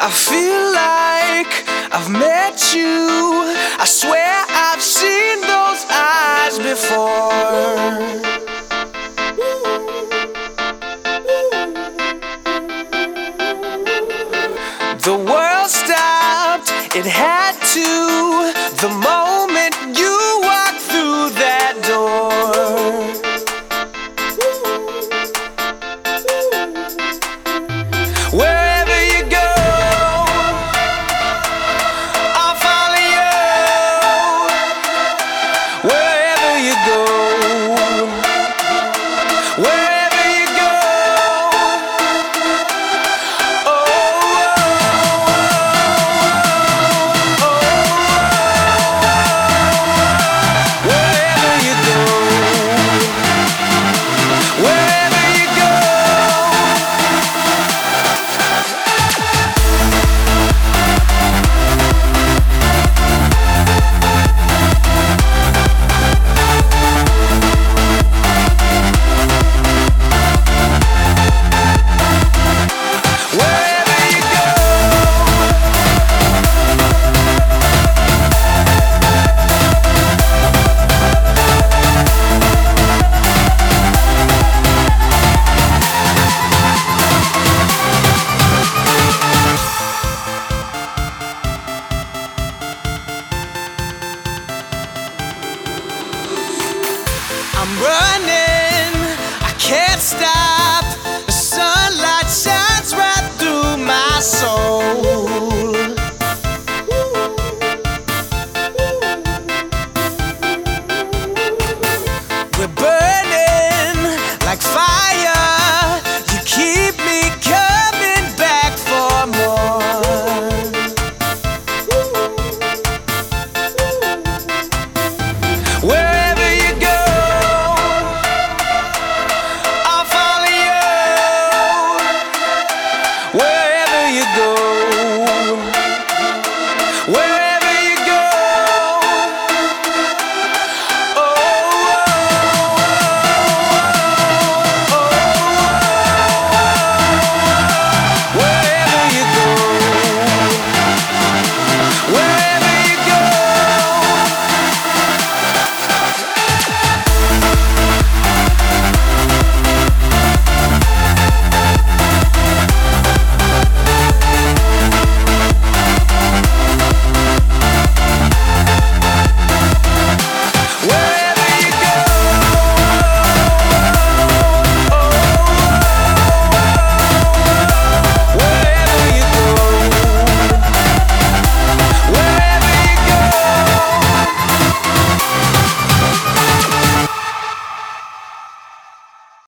I feel like I've met you. I swear I've seen those eyes before. The world stopped, it had to, the moment you walked through that door. Wherever you go, I'll follow you. Wherever you go, wherever you go. I'm running, I can't stop.